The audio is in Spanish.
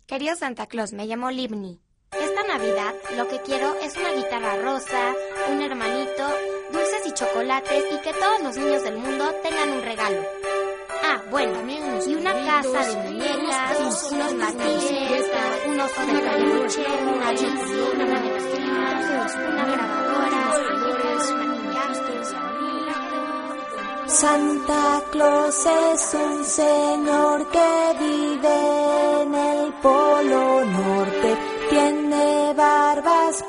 Querido Santa Claus, me llamo Livni. Esta Navidad lo que quiero es una guitarra rosa, un hermanito, dulces y chocolates y que todos los niños del mundo tengan un regalo. Ah, bueno, y una casa de muñecas, unos martillos, un oso de peluche, una chocolatina de mascotas, una grabadora, maquillajes. Santa Claus es un señor que vive en el Polo Norte, tiene barba